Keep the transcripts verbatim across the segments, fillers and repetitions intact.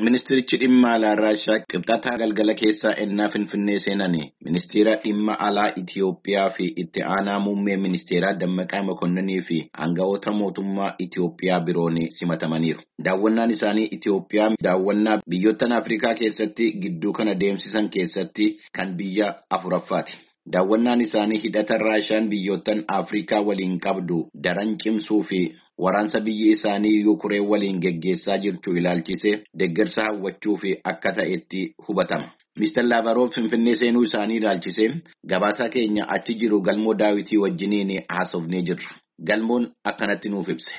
Ministeerichi dhimma alaa Raashaa qibxataa galgala keessaa ennaa Finfinnee seenanii ministeera dhimma alaa Itiyoophiyaa fi itti aanaa muummee ministeeraa Dammaqaa Mokonninii fi aangawoota mootummaa Itiyoophiyaa biroon simatamaniiru. Daawwannaan isaanii Itiyoophiyaa daawwannaa biyyoota Afrikaa keessatti gidduu kana deemsisan keessatti kan biyya afuraffaati. Daawwannaan isaanii hidhata Raashaan biyyoottan Afrikaa waliin qabdu daran cimsuu fi waraansa biyyi isaanii Yukureen waliin geggeessaa jirtu ilaalchisee deeggarsa hawwachuu fi akka ta'etti hubatama. Mister Laavaroo Finfinnee seenuu isaanii ilaalchisee gabaasaa keenya achi jiru Galmoo Daawitii wajjiniin haasofnee jirra. Galmoon akkanatti nuuf ibse.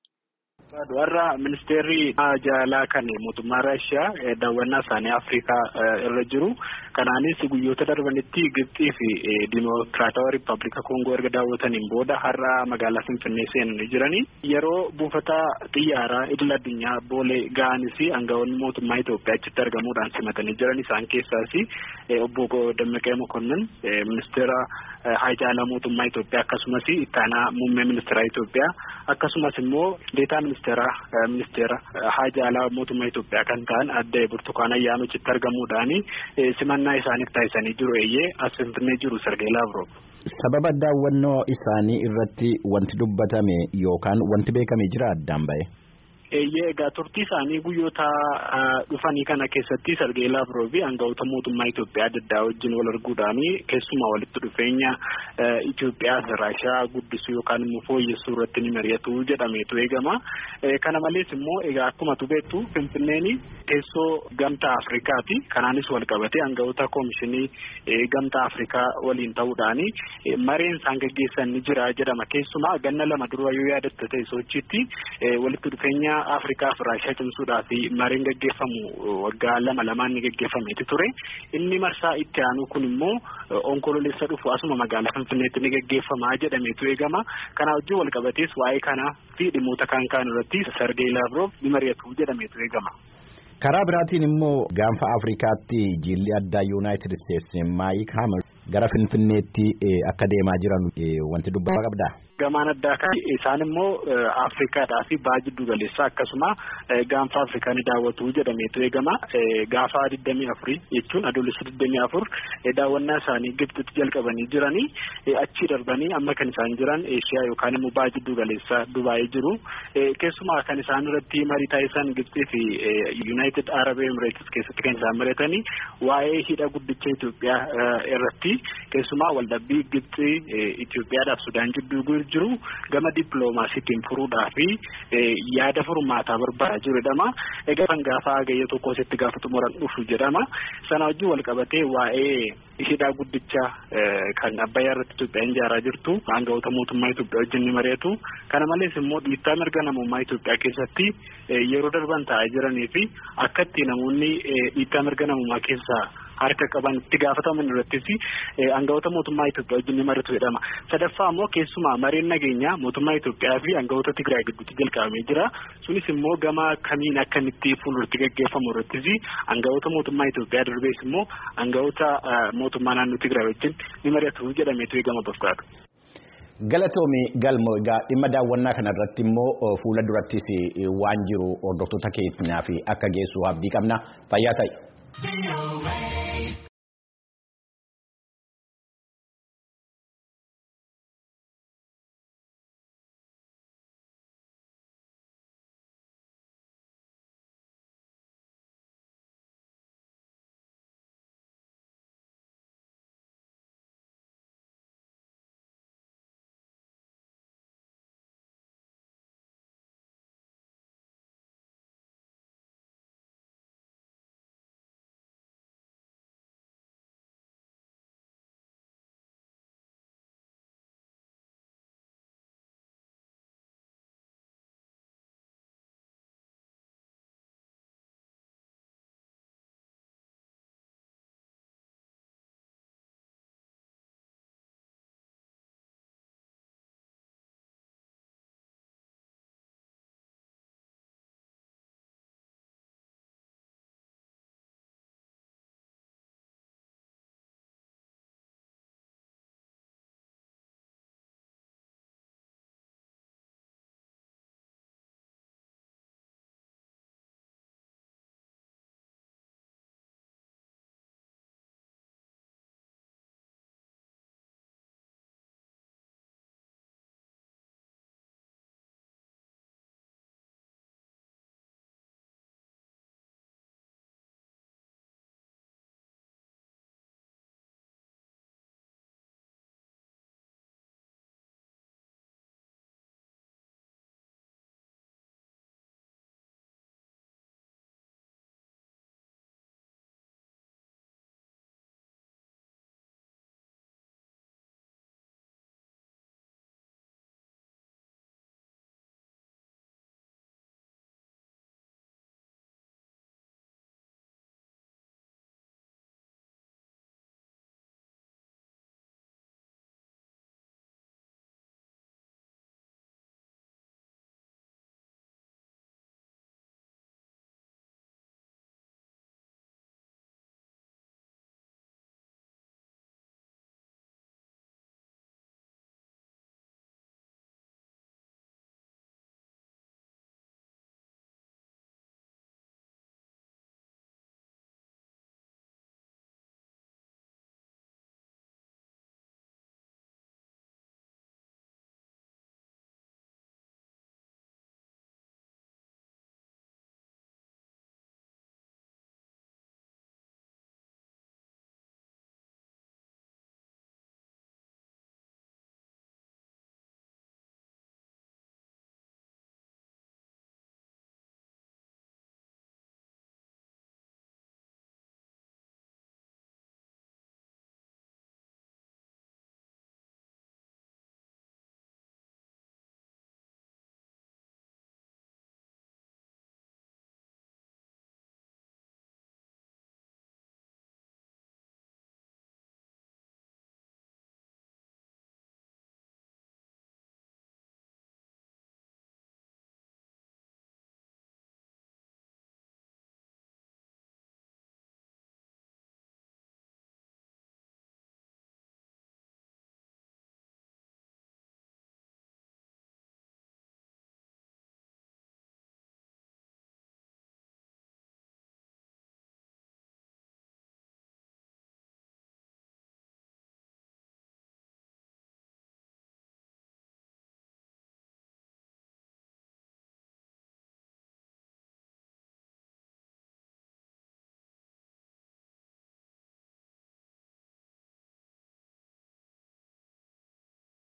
Warra ministeerri jaalaa kan mootummaa Raashiyaa daawwannaa isaanii Afrikaa irra jiru. Kanaanis guyyoota darbanitti Gibxii fi Dimokiraatawaa Riippaabilika Koongoo erga daawwataniin booda har'a magaalaa Finfinnee seenanii jiranii. Yeroo buufata xiyyaaraa idil addunyaa Boolee ga'anis aangawoonni mootummaa Itoophiyaa achitti argamuudhaan simatanii jiran. Isaan keessaas obbo Dammaqee Mokonnin ministeera haajaalaa mootummaa Itoophiyaa akkasumas itti aanaa muummee ministeera Itoophiyaa akkasumas immoo deetaa ministeera ministeera haajaalaa mootummaa Itoophiyaa kan ta'an adde Burtukaan Ayyaanoo achitti argamuudhaan simannaa isaaniif taasisanii jiru. Eeyyee as Finfinnee jiru Sergey Lavrov. Sababa daawwannoo isaanii irratti wanti dubbatame yookaan wanti beekame jira addaan ba'e? Eeyyee egaa turtii isaanii guyyoota dhufanii kana keessatti Sergey Lavrov aangawoota mootummaa Itoophiyaa adda addaa wajjin wal arguudhaan keessumaa walitti dhufeenya Itoophiyaa fi Raashiyaa guddisuu yookaan immoo fooyyessuu irratti ni mari'atu jedhameetu eegama. Kana malees immoo egaa akkuma beektu Finfinneen teessoo gamtaa Afrikaati. Kanaanis wal qabatee aangawoota koomishinii gamtaa Afrikaa waliin ta'uudhaan mareen isaan gaggeessan ni jira jedhama. Keessumaa ganna lama dura yoo yaadatte ta'e sochiitti walitti dhufeenya Afrikaa fi Raashiyaa cimsuudhaaf mareen gaggeeffamu waggaa lama lamaan ni gaggeeffameeti ture. Inni marsaa itti aanu kun immoo onkololeessa dhufu asuma magaalaa Finfinneetti ni gaggeeffama jedhameetu eegama. Kana wajjin wal qabatees waa'ee kanaa fi dhimmoota kan kaan irratti Sergey Lavrov ni mari'atu jedhameetu eegama. Karaa biraatiin immoo gaanfa Afrikaatti jilli addaa Yuunaayitid Isteetsi Maayik Haamar gara Finfinneetti akka deemaa jiran wanti dubbata qabdaa? Gamaan addaa kan isaan immoo Afrikaadhaa fi baha jiddu galeessaa akkasuma gaanfa Afrikaa ni daawwatu jedhameetu eegama. Gaafa digdamii afurii jechuun adoolessa digdamii afur daawwannaa isaanii Gibxitti jalqabanii jiranii achi darbanii amma kan isaan jiran Eeshiyaa yookaan immoo baha jiddu galeessaa Dubaayii jiru. Keessumaa kan isaan irratti marii taasisan Gibxii fi United Arab Emirates keessatti kan isaan mari'atanii waa'ee hidha guddicha Itoophiyaa irratti keessumaa waldhabbii Gibxii Itoophiyaadhaaf Sudaan jidduu jiru gama dippiloomaasiitiin furuudhaa fi yaada furmaataa barbaadaa jiru jedhama. Egaa kan gaafa hagayya tokko sitti gaafa xumuran dhufu jedhama. Sana wajjin wal qabatee waa'ee hidhaa guddicha kan Abbayyaa irratti Itoophiyaan ijaaraa jirtu aangawoota mootummaa Itoophiyaa wajjin ni mari'atu. Kana malees immoo dhiittaa mirga namummaa Itoophiyaa keessatti yeroo darban taa'aa jiranii fi akka itti namoonni dhiittaa mirga namummaa keessaa harka qaban itti gaafataman irrattis aangawoota mootummaa Itoophiyaa wajjin ni mari'atu jedhama. Sadaffaa immoo keessumaa mareen nageenyaa mootummaa Itoophiyaa fi aangawoota Tigraay gidduutti jalqabamee jira. Sunis immoo gama kamiin akka inni fuulduratti gaggeeffamu irrattis aangawoota mootummaa Itoophiyaa darbees immoo aangawoota mootummaa naannoo Tigraay wajjin ni mari'atu jedhameetu eegama bakkaatu. Galatoomii Galmoo egaa dhimma daawwannaa kana irratti immoo fuula durattis waan jiru hordoftoota keenyaa fi akka geessu abdii qabna. Fayyaa ta'i.